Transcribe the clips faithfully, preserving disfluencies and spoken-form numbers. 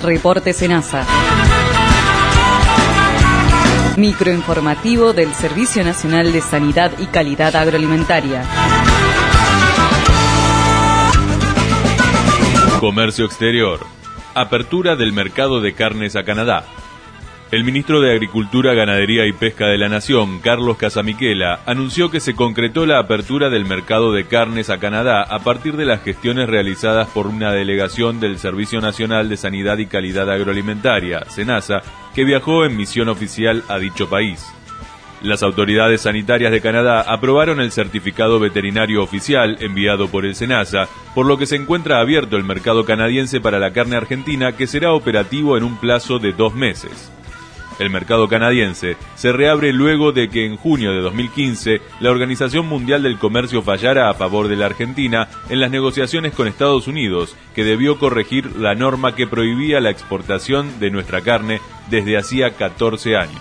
Reporte Senasa. Microinformativo del Servicio Nacional de Sanidad y Calidad Agroalimentaria. Comercio exterior. Apertura del mercado de carnes a Canadá. El ministro de Agricultura, Ganadería y Pesca de la Nación, Carlos Casamiquela, anunció que se concretó la apertura del mercado de carnes a Canadá a partir de las gestiones realizadas por una delegación del Servicio Nacional de Sanidad y Calidad Agroalimentaria, SENASA, que viajó en misión oficial a dicho país. Las autoridades sanitarias de Canadá aprobaron el certificado veterinario oficial enviado por el SENASA, por lo que se encuentra abierto el mercado canadiense para la carne argentina, que será operativo en un plazo de dos meses. El mercado canadiense se reabre luego de que en junio de dos mil quince la Organización Mundial del Comercio fallara a favor de la Argentina en las negociaciones con Estados Unidos, que debió corregir la norma que prohibía la exportación de nuestra carne desde hacía catorce años.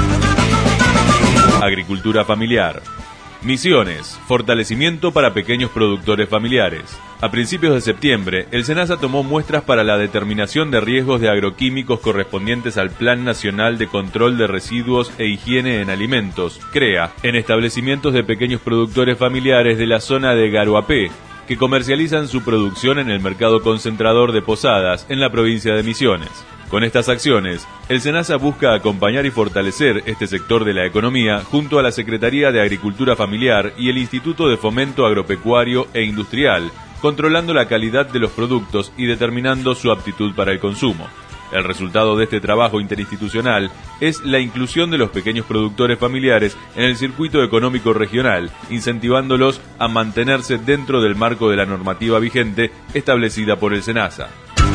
Agricultura familiar. Misiones, fortalecimiento para pequeños productores familiares. A principios de septiembre, el SENASA tomó muestras para la determinación de riesgos de agroquímicos correspondientes al Plan Nacional de Control de Residuos e Higiene en Alimentos, CREA, en establecimientos de pequeños productores familiares de la zona de Garoapé, que comercializan su producción en el mercado concentrador de Posadas, en la provincia de Misiones. Con estas acciones, el SENASA busca acompañar y fortalecer este sector de la economía junto a la Secretaría de Agricultura Familiar y el Instituto de Fomento Agropecuario e Industrial, controlando la calidad de los productos y determinando su aptitud para el consumo. El resultado de este trabajo interinstitucional es la inclusión de los pequeños productores familiares en el circuito económico regional, incentivándolos a mantenerse dentro del marco de la normativa vigente establecida por el SENASA.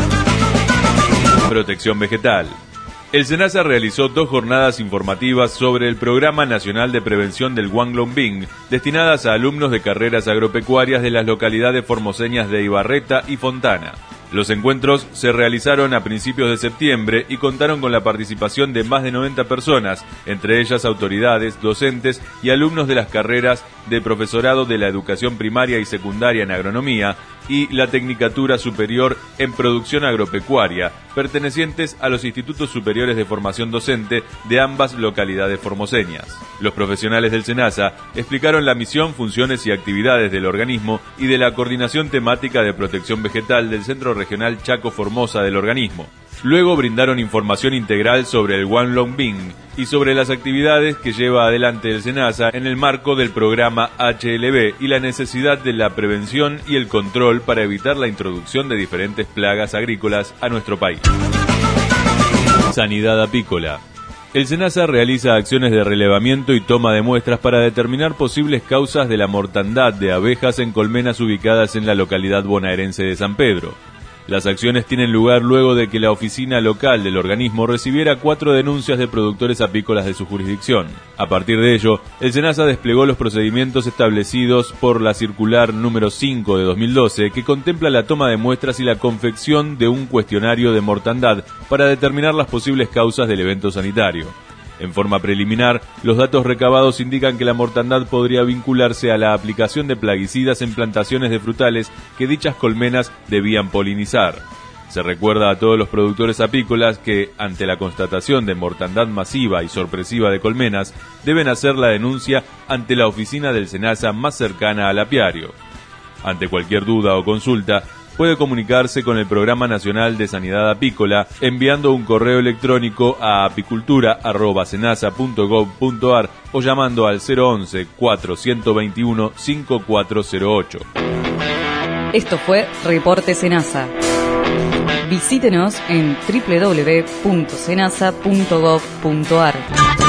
Protección vegetal. El SENASA realizó dos jornadas informativas sobre el Programa Nacional de Prevención del Guanglongbing, destinadas a alumnos de carreras agropecuarias de las localidades formoseñas de Ibarreta y Fontana. Los encuentros se realizaron a principios de septiembre y contaron con la participación de más de noventa personas, entre ellas autoridades, docentes y alumnos de las carreras de profesorado de la educación primaria y secundaria en agronomía y la Tecnicatura Superior en Producción Agropecuaria, pertenecientes a los Institutos Superiores de Formación Docente de ambas localidades formoseñas. Los profesionales del SENASA explicaron la misión, funciones y actividades del organismo y de la coordinación temática de protección vegetal del Centro Regional Chaco Formosa del organismo. Luego brindaron información integral sobre el Guanglongbing y sobre las actividades que lleva adelante el SENASA en el marco del programa H L B y la necesidad de la prevención y el control para evitar la introducción de diferentes plagas agrícolas a nuestro país. Sanidad apícola. El SENASA realiza acciones de relevamiento y toma de muestras para determinar posibles causas de la mortandad de abejas en colmenas ubicadas en la localidad bonaerense de San Pedro. Las acciones tienen lugar luego de que la oficina local del organismo recibiera cuatro denuncias de productores apícolas de su jurisdicción. A partir de ello, el SENASA desplegó los procedimientos establecidos por la circular número cinco de dos mil doce, que contempla la toma de muestras y la confección de un cuestionario de mortandad para determinar las posibles causas del evento sanitario. En forma preliminar, los datos recabados indican que la mortandad podría vincularse a la aplicación de plaguicidas en plantaciones de frutales que dichas colmenas debían polinizar. Se recuerda a todos los productores apícolas que, ante la constatación de mortandad masiva y sorpresiva de colmenas, deben hacer la denuncia ante la oficina del SENASA más cercana al apiario. Ante cualquier duda o consulta, puede comunicarse con el Programa Nacional de Sanidad Apícola enviando un correo electrónico a apicultura arroba senasa punto gob punto ar o llamando al cero once, cuatrocientos veintiuno, cincuenta y cuatro cero ocho. Esto fue Reporte SENASA. Visítenos en doble u doble u doble u punto senasa punto gob punto ar.